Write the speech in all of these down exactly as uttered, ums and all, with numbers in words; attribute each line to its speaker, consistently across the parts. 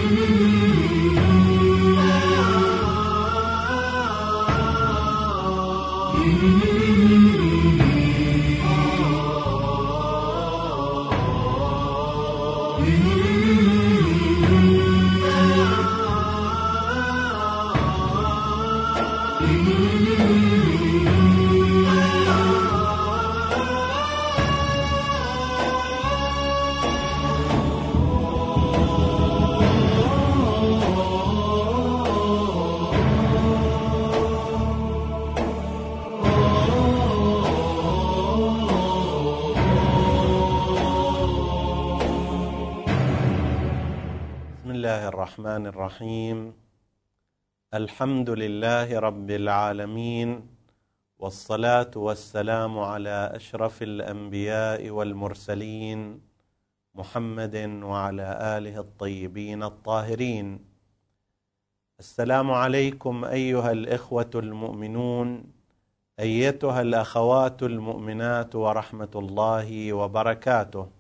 Speaker 1: الرحمن الرحيم. الحمد لله رب العالمين، والصلاة والسلام على أشرف الأنبياء والمرسلين محمد وعلى آله الطيبين الطاهرين. السلام عليكم أيها الإخوة المؤمنون، أيتها الأخوات المؤمنات، ورحمة الله وبركاته.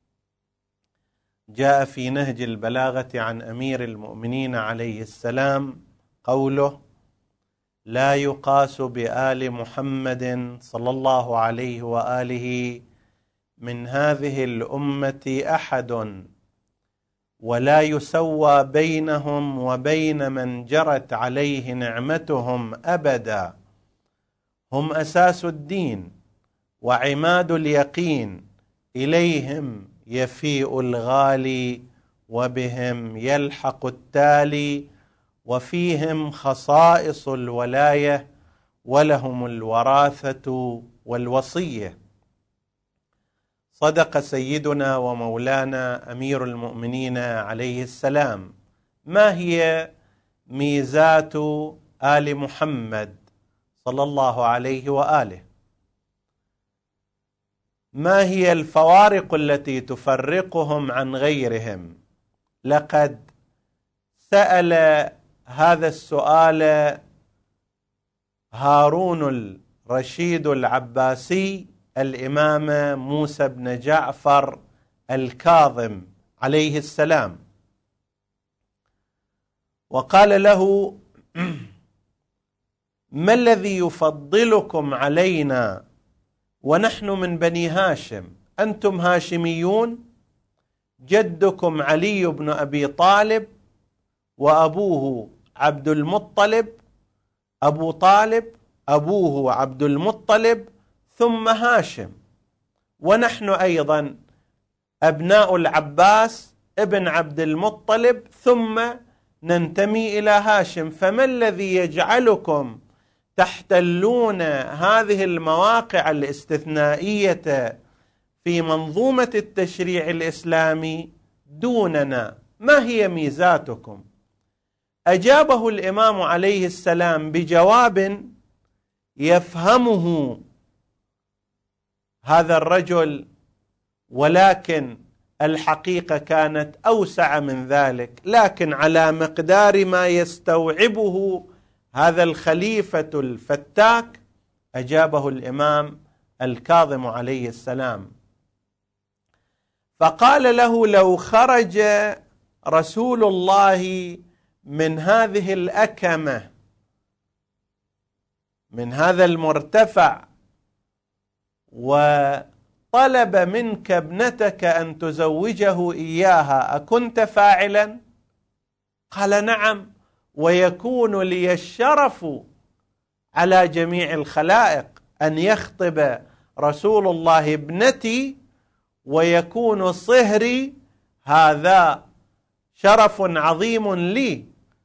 Speaker 1: جاء في نهج البلاغة عن أمير المؤمنين عليه السلام قوله: لا يقاس بآل محمد صلى الله عليه وآله من هذه الأمة أحد، ولا يسوى بينهم وبين من جرت عليه نعمتهم أبدا. هم أساس الدين وعماد اليقين، إليهم يفيء الغالي وبهم يلحق التالي، وفيهم خصائص الولاية ولهم الوراثة والوصية. صدق سيدنا ومولانا أمير المؤمنين عليه السلام. ما هي ميزات آل محمد صلى الله عليه وآله؟ ما هي الفوارق التي تفرقهم عن غيرهم؟ لقد سأل هذا السؤال هارون الرشيد العباسي الإمام موسى بن جعفر الكاظم عليه السلام، وقال له: ما الذي يفضلكم علينا ونحن من بني هاشم؟ أنتم هاشميون، جدكم علي بن أبي طالب وأبوه عبد المطلب، أبو طالب أبوه عبد المطلب ثم هاشم، ونحن أيضا أبناء العباس ابن عبد المطلب ثم ننتمي إلى هاشم. فما الذي يجعلكم تحتلون هذه المواقع الاستثنائية في منظومة التشريع الإسلامي دوننا؟ ما هي ميزاتكم؟ أجابه الإمام عليه السلام بجواب يفهمه هذا الرجل، ولكن الحقيقة كانت أوسع من ذلك، لكن على مقدار ما يستوعبه هذا الخليفة الفتاك أجابه الإمام الكاظم عليه السلام، فقال له: لو خرج رسول الله من هذه الأكمة، من هذا المرتفع، وطلب منك ابنتك أن تزوجه إياها، أكنت فاعلا؟ قال: نعم، ويكون لي الشرف على جميع الخلائق أن يخطب رسول الله ابنتي ويكون صهري، هذا شرف عظيم لي.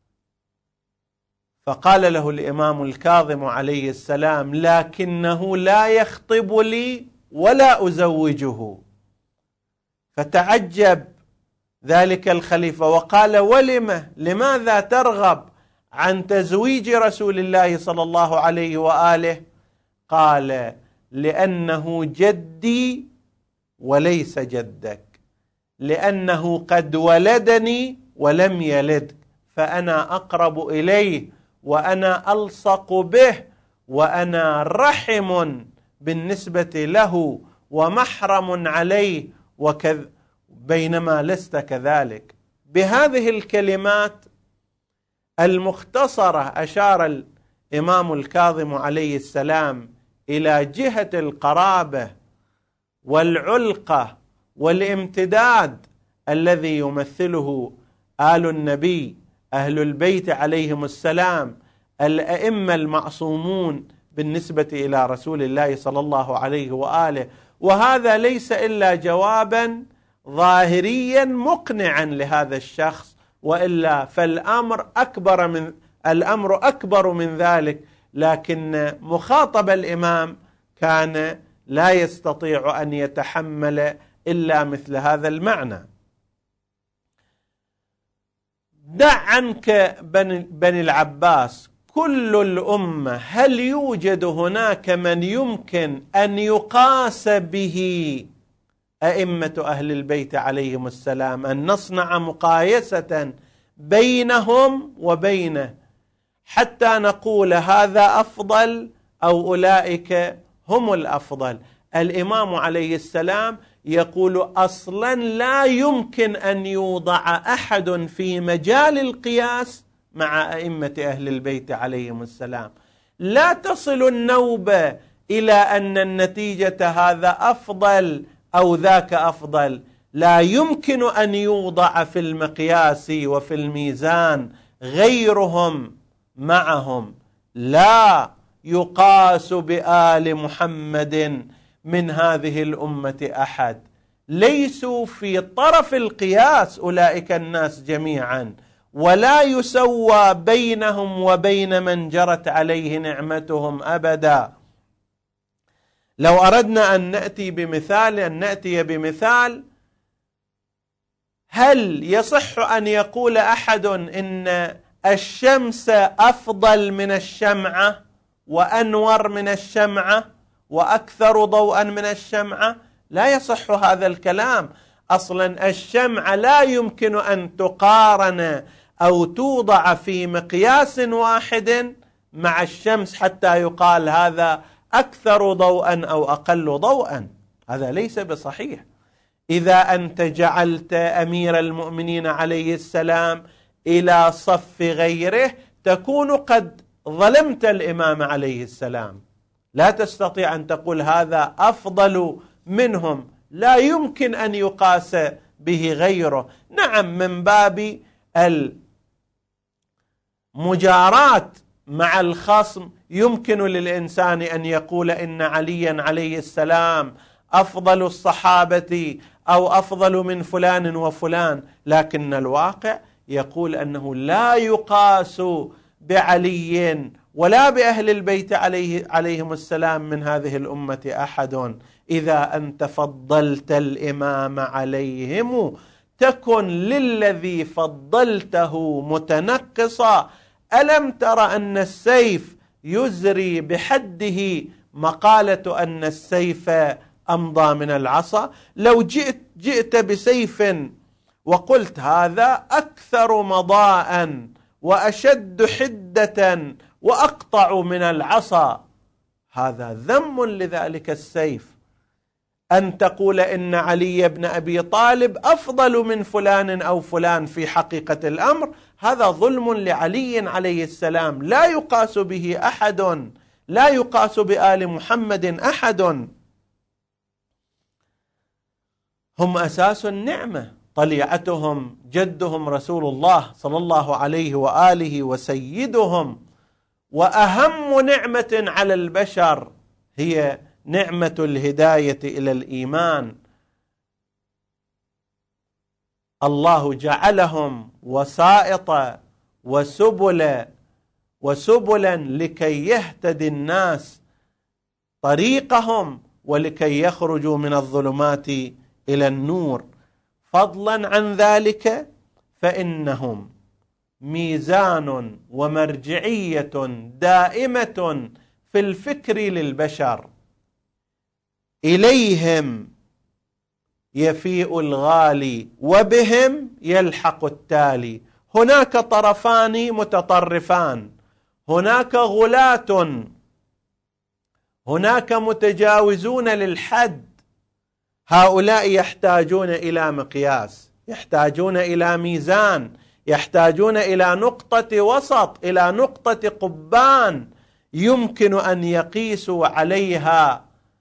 Speaker 1: فقال له الإمام الكاظم عليه السلام: لكنه لا يخطب لي ولا أزوجه. فتعجب ذلك الخليفة وقال: ولم؟ لماذا ترغب عن تزويج رسول الله صلى الله عليه وآله؟ قال: لأنه جدي وليس جدك، لأنه قد ولدني ولم يلدك، فأنا أقرب إليه وأنا ألصق به وأنا رحم بالنسبة له ومحرم عليه، وكذ بينما لست كذلك. بهذه الكلمات المختصرة أشار الإمام الكاظم عليه السلام إلى جهة القرابة والعلقة والامتداد الذي يمثله آل النبي أهل البيت عليهم السلام الأئمة المعصومون بالنسبة إلى رسول الله صلى الله عليه وآله. وهذا ليس إلا جوابا ظاهريا مقنعا لهذا الشخص، وإلا فالأمر أكبر من الأمر أكبر من ذلك، لكن مخاطب الإمام كان لا يستطيع أن يتحمل إلا مثل هذا المعنى. دع عنك بني العباس، كل الأمة هل يوجد هناك من يمكن أن يقاس به أئمة أهل البيت عليهم السلام، أن نصنع مقايسة بينهم وبينه حتى نقول هذا أفضل أو أولئك هم الأفضل؟ الإمام عليه السلام يقول أصلا لا يمكن أن يوضع أحد في مجال القياس مع أئمة أهل البيت عليهم السلام. لا تصل النوبة إلى أن النتيجة هذا أفضل أو ذاك أفضل، لا يمكن أن يوضع في المقياس وفي الميزان غيرهم معهم. لا يقاس بآل محمد من هذه الأمة أحد، ليسوا في طرف القياس أولئك الناس جميعا، ولا يسوى بينهم وبين من جرت عليه نعمتهم أبدا. لو أردنا أن نأتي بمثال أن نأتي بمثال هل يصح أن يقول أحد إن الشمس أفضل من الشمعة وأنور من الشمعة وأكثر ضوءا من الشمعة؟ لا يصح هذا الكلام. أصلا الشمعة لا يمكن أن تقارن أو توضع في مقياس واحد مع الشمس حتى يقال هذا أكثر ضوءا أو أقل ضوءا، هذا ليس بصحيح. إذا أنت جعلت أمير المؤمنين عليه السلام إلى صف غيره تكون قد ظلمت الإمام عليه السلام، لا تستطيع أن تقول هذا أفضل منهم، لا يمكن أن يقاس به غيره. نعم، من باب المجاراة مع الخصم يمكن للإنسان أن يقول إن عليا عليه السلام أفضل الصحابة أو أفضل من فلان وفلان، لكن الواقع يقول أنه لا يقاس بعلي ولا بأهل البيت عليه عليهم السلام من هذه الأمة أحد. إذا أنت فضلت الإمام عليهم تكن للذي فضلته متنقصا. ألم تر أن السيف يزري بحده مقالة أن السيف أمضى من العصا؟ لو جئت, جئت بسيف وقلت هذا أكثر مضاء وأشد حدة وأقطع من العصا، هذا ذم لذلك السيف. أن تقول إن علي بن أبي طالب أفضل من فلان أو فلان في حقيقة الأمر، هذا ظلم لعلي عليه السلام، لا يقاس به أحد، لا يقاس بآل محمد أحد. هم أساس النعمة، طليعتهم جدهم رسول الله صلى الله عليه وآله وسيدهم، وأهم نعمة على البشر هي نعمة الهداية إلى الإيمان. الله جعلهم وسائط وسبل وسبلا لكي يهتدي الناس طريقهم ولكي يخرجوا من الظلمات إلى النور. فضلا عن ذلك فإنهم ميزان ومرجعية دائمة في الفكر للبشر، إليهم يفيء الغالي وبهم يلحق التالي. هناك طرفان متطرفان، هناك غلاة، هناك متجاوزون للحد، هؤلاء يحتاجون إلى مقياس. يحتاجون إلى ميزان، يحتاجون إلى نقطة وسط، إلى نقطة قبان يمكن أن يقيسوا عليها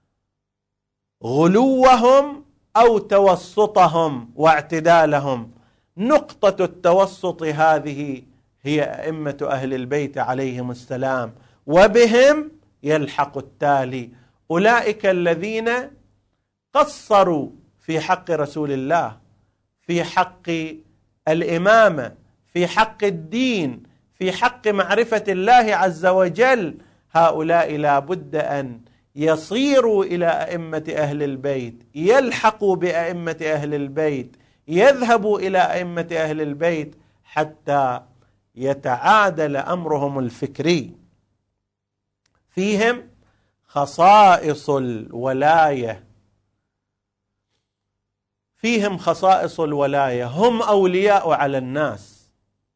Speaker 1: غلوهم أو توسطهم واعتدالهم. نقطة التوسط هذه هي أئمة أهل البيت عليهم السلام، وبهم يلحق التالي. أولئك الذين قصروا في حق رسول الله، في حق الإمامة، في حق الدين، في حق معرفة الله عز وجل. هؤلاء لا بد أن يصيروا إلى أئمة أهل البيت، يلحقوا بأئمة أهل البيت، يذهبوا إلى أئمة أهل البيت حتى يتعادل أمرهم الفكري. فيهم خصائص الولاية، فيهم خصائص الولاية، هم أولياء على الناس.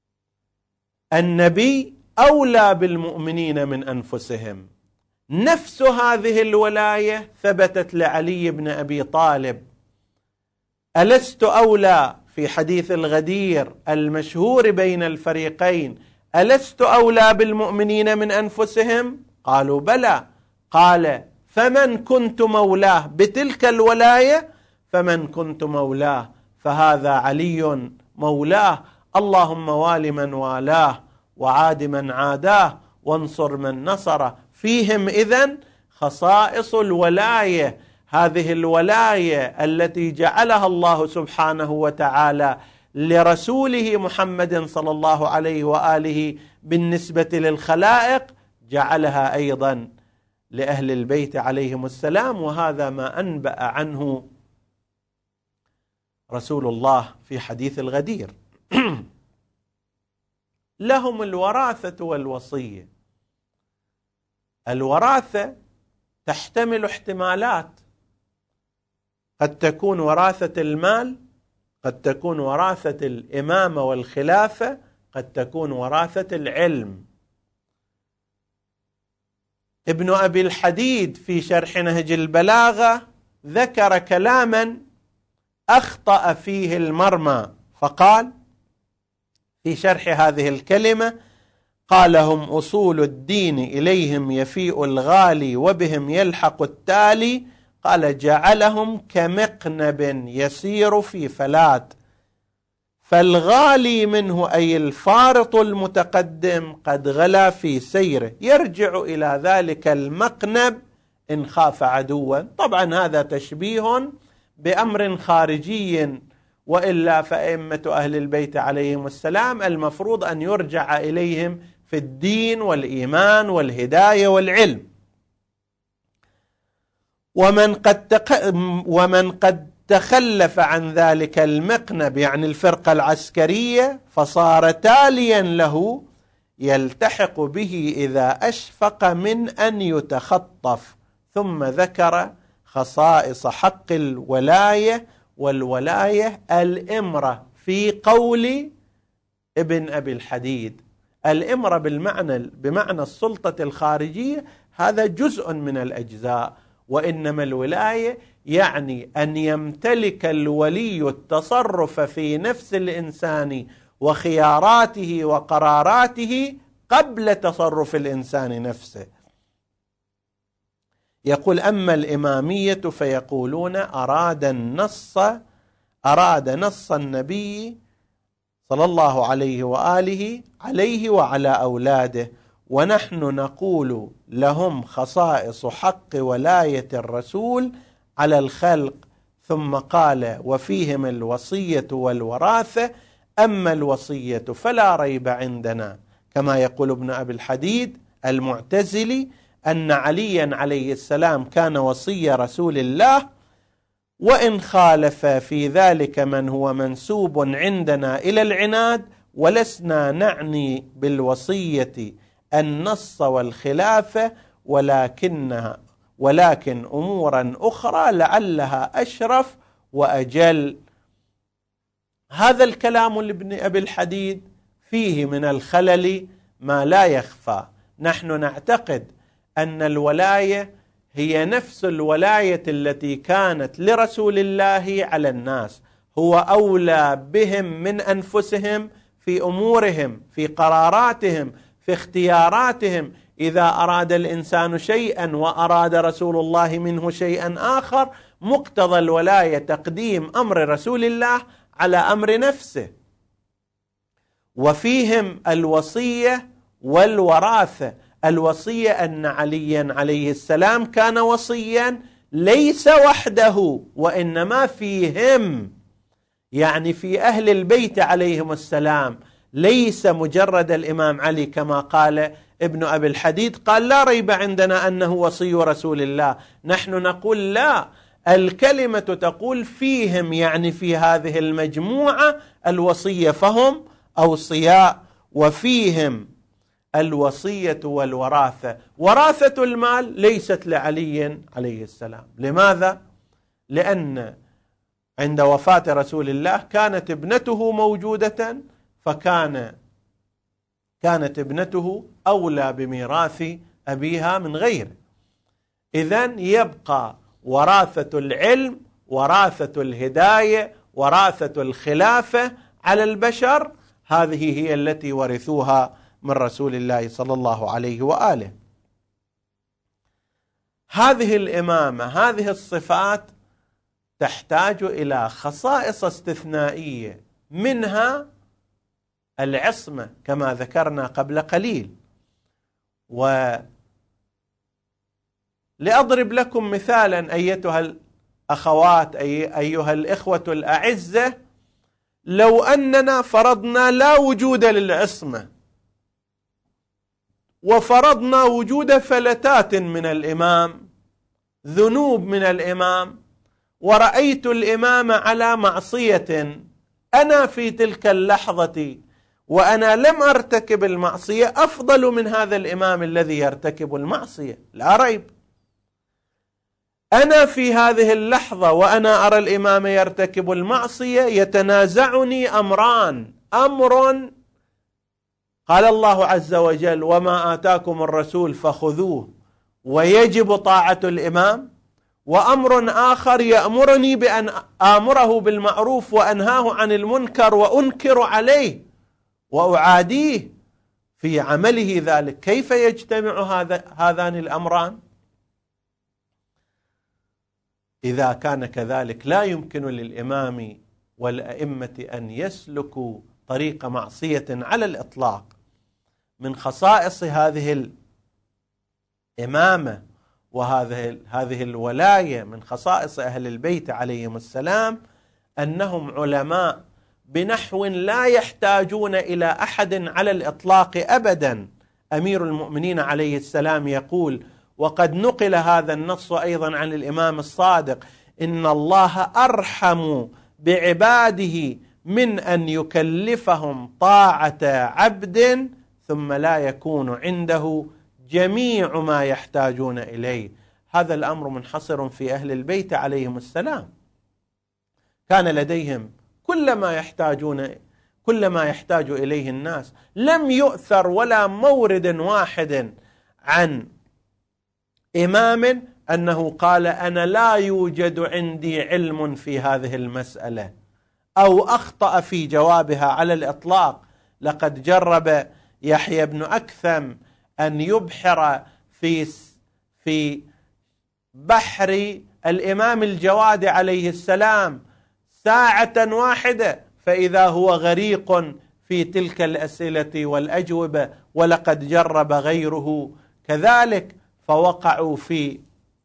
Speaker 1: النبي أولى بالمؤمنين من أنفسهم. نفس هذه الولاية ثبتت لعلي بن أبي طالب: ألست أولى، في حديث الغدير المشهور بين الفريقين، ألست أولى بالمؤمنين من أنفسهم؟ قالوا بلى. قال: فمن كنت مولاه بتلك الولاية فمن كنت مولاه فهذا علي مولاه، اللهم وال من والاه وعاد من عاداه وانصر من نصره. فيهم إذن خصائص الولاية، هذه الولاية التي جعلها الله سبحانه وتعالى لرسوله محمد صلى الله عليه وآله بالنسبة للخلائق، جعلها أيضا لأهل البيت عليهم السلام. وهذا ما أنبأ عنه رسول الله في حديث الغدير. لهم الوراثة والوصية. الوراثة تحتمل احتمالات، قد تكون وراثة المال، قد تكون وراثة الإمامة والخلافة، قد تكون وراثة العلم. ابن أبي الحديد في شرح نهج البلاغة ذكر كلاما أخطأ فيه المرمى، فقال في شرح هذه الكلمة: قال: هم أصول الدين إليهم يفيء الغالي وبهم يلحق التالي. قال: جعلهم كمقنب يسير في فلات، فالغالي منه أي الفارط المتقدم قد غلا في سيره، يرجع إلى ذلك المقنب إن خاف عدوا. طبعا هذا تشبيه بأمر خارجي، وإلا فأئمة أهل البيت عليهم السلام المفروض أن يرجع إليهم في الدين والإيمان والهداية والعلم. ومن قد تق... ومن قد تخلف عن ذلك المقنب، يعني الفرقة العسكرية، فصار تاليا له يلتحق به إذا أشفق من أن يتخطف. ثم ذكر خصائص حق الولاية، والولاية الإمرة في قول ابن أبي الحديد. الإمرة بالمعنى بمعنى السلطة الخارجية، هذا جزء من الأجزاء، وإنما الولاية يعني أن يمتلك الولي التصرف في نفس الإنسان وخياراته وقراراته قبل تصرف الإنسان نفسه. يقول: أما الإمامية فيقولون أراد النص أراد نص النبي صلى الله عليه وآله عليه وعلى أولاده، ونحن نقول لهم خصائص حق ولاية الرسول على الخلق. ثم قال: وفيهم الوصية والوراثة، أما الوصية فلا ريب عندنا، كما يقول ابن أبي الحديد المعتزلي أن عليا عليه السلام كان وصي رسول الله، وإن خالف في ذلك من هو منسوب عندنا إلى العناد، ولسنا نعني بالوصية النص والخلافة، ولكنها ولكن أمورا أخرى لعلها أشرف وأجل. هذا الكلام لابن أبي الحديد فيه من الخلل ما لا يخفى. نحن نعتقد أن الولاية هي نفس الولاية التي كانت لرسول الله على الناس، هو أولى بهم من أنفسهم في أمورهم، في قراراتهم، في اختياراتهم. إذا أراد الإنسان شيئا وأراد رسول الله منه شيئا آخر، مقتضى الولاية تقديم أمر رسول الله على أمر نفسه. وفيهم الوصية والوراثة. الوصية أن عليا عليه السلام كان وصيا ليس وحده، وإنما فيهم، يعني في أهل البيت عليهم السلام، ليس مجرد الإمام علي كما قال ابن أبي الحديد، قال لا ريب عندنا أنه وصي رسول الله. نحن نقول لا، الكلمة تقول فيهم، يعني في هذه المجموعة الوصية، فهم أوصياء، وفيهم الوصية والوراثة. وراثة المال ليست لعلي عليه السلام. لماذا؟ لأن عند وفاة رسول الله كانت ابنته موجودة، فكان كانت ابنته أولى بميراث أبيها من غيره. إذن يبقى وراثة العلم، وراثة الهداية، وراثة الخلافة على البشر، هذه هي التي ورثوها من رسول الله صلى الله عليه وآله. هذه الإمامة، هذه الصفات تحتاج إلى خصائص استثنائية، منها العصمة كما ذكرنا قبل قليل. ولأضرب لكم مثالا أيتها الأخوات، أي أيها الإخوة الأعزة، لو أننا فرضنا لا وجود للعصمة، وفرضنا وجود فلتات من الإمام، ذنوب من الإمام، ورأيت الإمام على معصية، أنا في تلك اللحظة وأنا لم أرتكب المعصية أفضل من هذا الإمام الذي يرتكب المعصية، لا ريب. أنا في هذه اللحظة وأنا أرى الإمام يرتكب المعصية، يتنازعني أمران: أمر قال الله عز وجل وما آتاكم الرسول فخذوه ويجب طاعة الإمام، وأمر آخر يأمرني بأن آمره بالمعروف وأنهاه عن المنكر وأنكر عليه وأعاديه في عمله ذلك. كيف يجتمع هذا هذان الأمران؟ إذا كان كذلك لا يمكن للإمام والأئمة أن يسلكوا طريق معصية على الإطلاق. من خصائص هذه الإمامة وهذه هذه الولاية، من خصائص أهل البيت عليهم السلام، أنهم علماء بنحو لا يحتاجون إلى أحد على الإطلاق أبدا. أمير المؤمنين عليه السلام يقول، وقد نقل هذا النص أيضا عن الإمام الصادق: إن الله أرحم بعباده من أن يكلفهم طاعة عبد ثم لا يكون عنده جميع ما يحتاجون إليه. هذا الأمر منحصر في أهل البيت عليهم السلام، كان لديهم كل ما يحتاجون كل ما يحتاج إليه الناس. لم يؤثر ولا مورد واحد عن إمام أنه قال أنا لا يوجد عندي علم في هذه المسألة أو أخطأ في جوابها على الإطلاق. لقد جرب يحيى بن أكثم أن يبحر في في بحر الإمام الجواد عليه السلام ساعة واحدة، فإذا هو غريق في تلك الأسئلة والأجوبة، ولقد جرب غيره كذلك فوقعوا في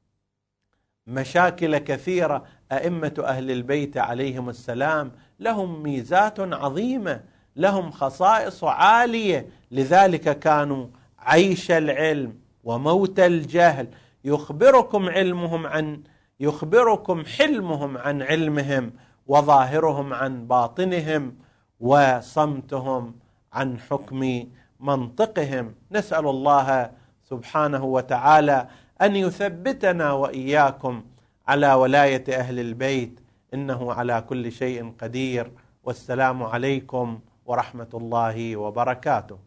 Speaker 1: مشاكل كثيرة. أئمة أهل البيت عليهم السلام لهم ميزات عظيمة، لهم خصائص عالية، لذلك كانوا عيش العلم وموت الجهل. يخبركم علمهم عن يخبركم حلمهم عن علمهم، وظاهرهم عن باطنهم، وصمتهم عن حكم منطقهم. نسأل الله سبحانه وتعالى أن يثبتنا وإياكم على ولاية أهل البيت، إنه على كل شيء قدير. والسلام عليكم ورحمة الله وبركاته.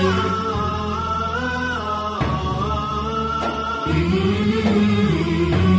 Speaker 2: Mm-hmm.